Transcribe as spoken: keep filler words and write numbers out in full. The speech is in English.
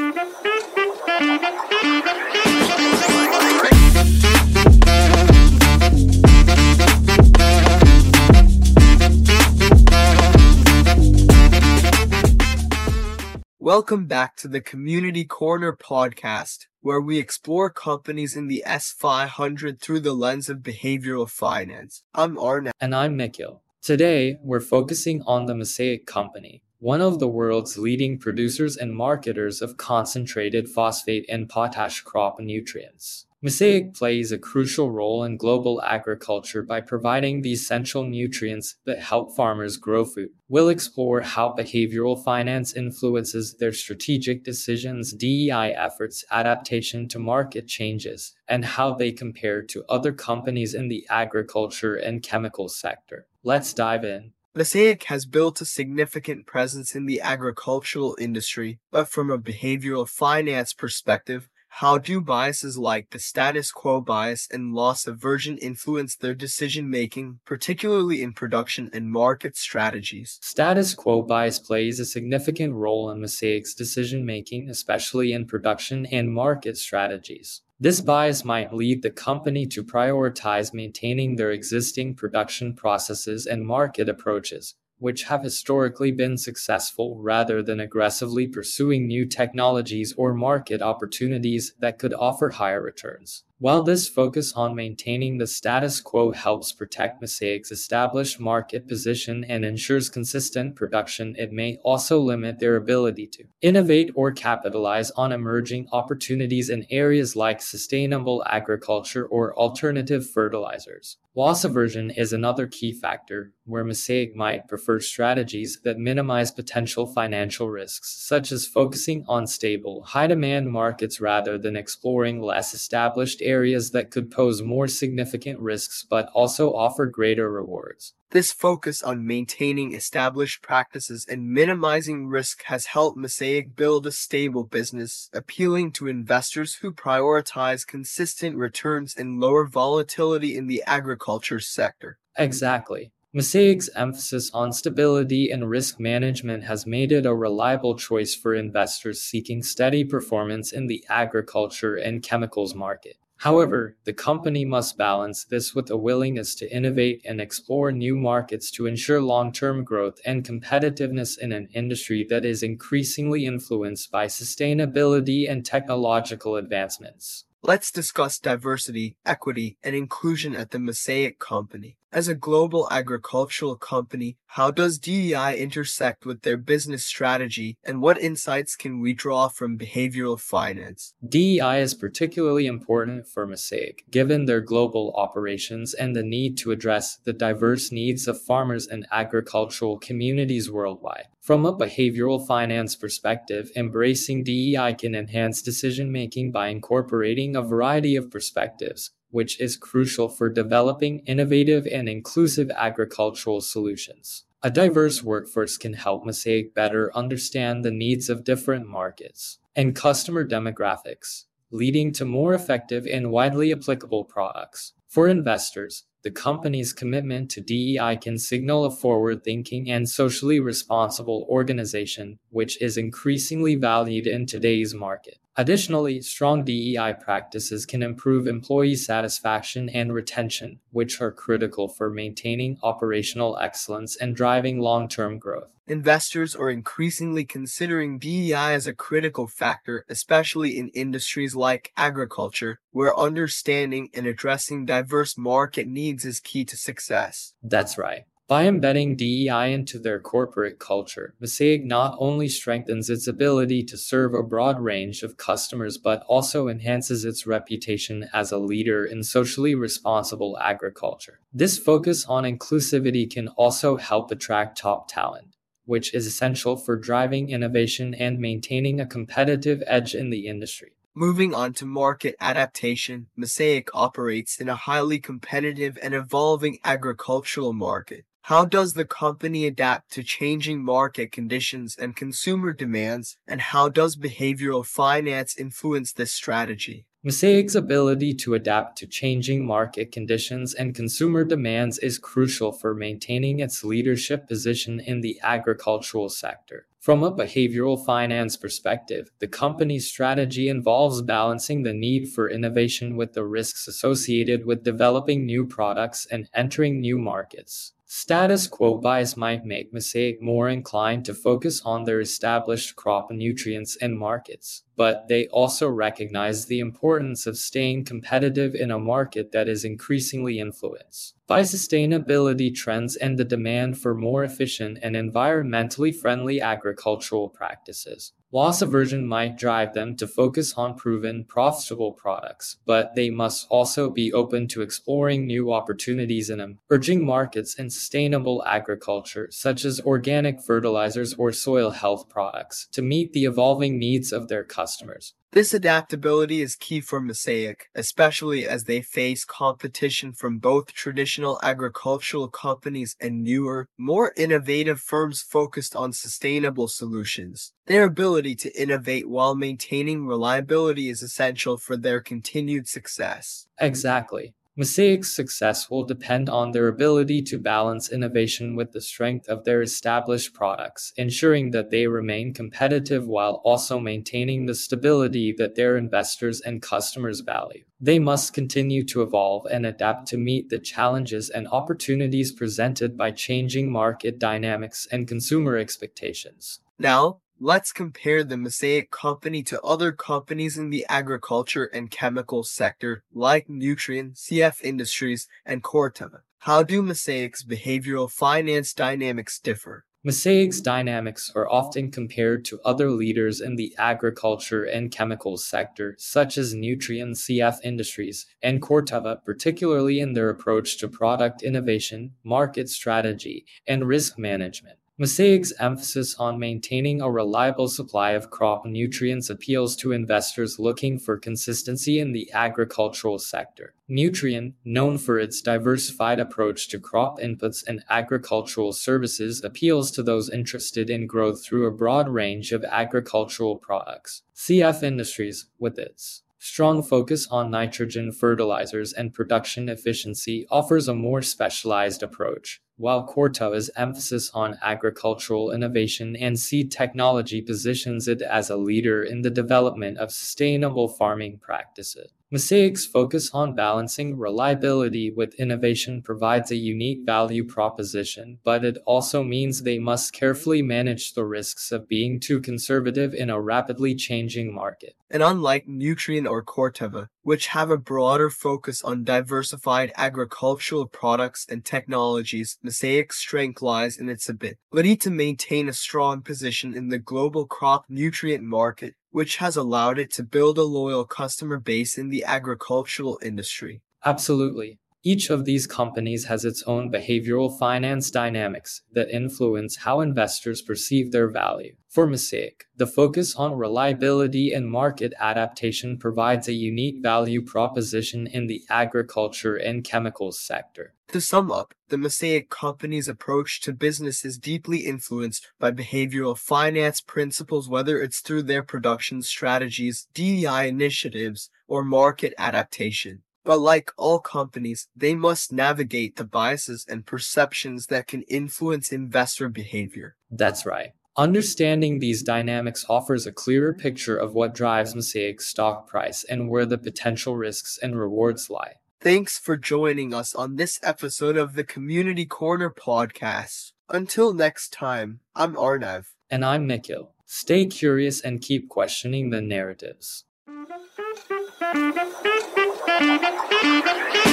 Welcome back to the Community Corner podcast, where we explore companies in the S five hundred through the lens of behavioral finance. I'm Arnav. And I'm Nikhil. Today, we're focusing on the Mosaic Company, one of the world's leading producers and marketers of concentrated phosphate and potash crop nutrients. Mosaic plays a crucial role in global agriculture by providing the essential nutrients that help farmers grow food. We'll explore how behavioral finance influences their strategic decisions, D E I efforts, adaptation to market changes, and how they compare to other companies in the agriculture and chemical sector. Let's dive in. Mosaic has built a significant presence in the agricultural industry, but from a behavioral finance perspective, how do biases like the status quo bias and loss aversion influence their decision-making, particularly in production and market strategies? Status quo bias plays a significant role in Mosaic's decision-making, especially in production and market strategies. This bias might lead the company to prioritize maintaining their existing production processes and market approaches, which have historically been successful, rather than aggressively pursuing new technologies or market opportunities that could offer higher returns. While this focus on maintaining the status quo helps protect Mosaic's established market position and ensures consistent production, it may also limit their ability to innovate or capitalize on emerging opportunities in areas like sustainable agriculture or alternative fertilizers. Loss aversion is another key factor, where Mosaic might prefer strategies that minimize potential financial risks, such as focusing on stable, high-demand markets rather than exploring less established areas that could pose more significant risks but also offer greater rewards. This focus on maintaining established practices and minimizing risk has helped Mosaic build a stable business, appealing to investors who prioritize consistent returns and lower volatility in the agriculture sector. Exactly. Mosaic's emphasis on stability and risk management has made it a reliable choice for investors seeking steady performance in the agriculture and chemicals market. However, the company must balance this with a willingness to innovate and explore new markets to ensure long-term growth and competitiveness in an industry that is increasingly influenced by sustainability and technological advancements. Let's discuss diversity, equity, and inclusion at the Mosaic Company. As a global agricultural company, how does D E I intersect with their business strategy, and what insights can we draw from behavioral finance? D E I is particularly important for Mosaic, given their global operations and the need to address the diverse needs of farmers and agricultural communities worldwide. From a behavioral finance perspective, embracing D E I can enhance decision-making by incorporating a variety of perspectives, which is crucial for developing innovative and inclusive agricultural solutions. A diverse workforce can help Mosaic better understand the needs of different markets and customer demographics, leading to more effective and widely applicable products. For investors, the company's commitment to D E I can signal a forward-thinking and socially responsible organization, which is increasingly valued in today's market. Additionally, strong D E I practices can improve employee satisfaction and retention, which are critical for maintaining operational excellence and driving long-term growth. Investors are increasingly considering D E I as a critical factor, especially in industries like agriculture, where understanding and addressing diverse market needs is key to success. That's right. By embedding D E I into their corporate culture, Mosaic not only strengthens its ability to serve a broad range of customers but also enhances its reputation as a leader in socially responsible agriculture. This focus on inclusivity can also help attract top talent, which is essential for driving innovation and maintaining a competitive edge in the industry. Moving on to market adaptation, Mosaic operates in a highly competitive and evolving agricultural market. How does the company adapt to changing market conditions and consumer demands, and how does behavioral finance influence this strategy? Mosaic's ability to adapt to changing market conditions and consumer demands is crucial for maintaining its leadership position in the agricultural sector. From a behavioral finance perspective, the company's strategy involves balancing the need for innovation with the risks associated with developing new products and entering new markets. Status quo bias might make Mosaic more inclined to focus on their established crop nutrients and markets, but they also recognize the importance of staying competitive in a market that is increasingly influenced by sustainability trends and the demand for more efficient and environmentally friendly agricultural practices. Loss aversion might drive them to focus on proven, profitable products, but they must also be open to exploring new opportunities in emerging markets in sustainable agriculture, such as organic fertilizers or soil health products, to meet the evolving needs of their customers. This adaptability is key for Mosaic, especially as they face competition from both traditional agricultural companies and newer, more innovative firms focused on sustainable solutions. Their ability to innovate while maintaining reliability is essential for their continued success. Exactly. Mosaic's success will depend on their ability to balance innovation with the strength of their established products, ensuring that they remain competitive while also maintaining the stability that their investors and customers value. They must continue to evolve and adapt to meet the challenges and opportunities presented by changing market dynamics and consumer expectations. Now, let's compare the Mosaic company to other companies in the agriculture and chemical sector like Nutrien, C F Industries, and Corteva. How do Mosaic's behavioral finance dynamics differ? Mosaic's dynamics are often compared to other leaders in the agriculture and chemicals sector, such as Nutrien, C F Industries, and Corteva, particularly in their approach to product innovation, market strategy, and risk management. Mosaic's emphasis on maintaining a reliable supply of crop nutrients appeals to investors looking for consistency in the agricultural sector. Nutrien, known for its diversified approach to crop inputs and agricultural services, appeals to those interested in growth through a broad range of agricultural products. C F Industries, with its strong focus on nitrogen fertilizers and production efficiency, offers a more specialized approach, while Corteva's emphasis on agricultural innovation and seed technology positions it as a leader in the development of sustainable farming practices. Mosaic's focus on balancing reliability with innovation provides a unique value proposition, but it also means they must carefully manage the risks of being too conservative in a rapidly changing market. And unlike Nutrien or Corteva, which have a broader focus on diversified agricultural products and technologies, Mosaic's strength lies in its ability to maintain a strong position in the global crop nutrient market, which has allowed it to build a loyal customer base in the agricultural industry. Absolutely. Each of these companies has its own behavioral finance dynamics that influence how investors perceive their value. For Mosaic, the focus on reliability and market adaptation provides a unique value proposition in the agriculture and chemicals sector. To sum up, the Mosaic company's approach to business is deeply influenced by behavioral finance principles, whether it's through their production strategies, D E I initiatives, or market adaptation. But like all companies, they must navigate the biases and perceptions that can influence investor behavior. That's right. Understanding these dynamics offers a clearer picture of what drives Mosaic's stock price and where the potential risks and rewards lie. Thanks for joining us on this episode of the Community Corner podcast. Until next time, I'm Arnav. And I'm Nikhil. Stay curious and keep questioning the narratives. Thank you.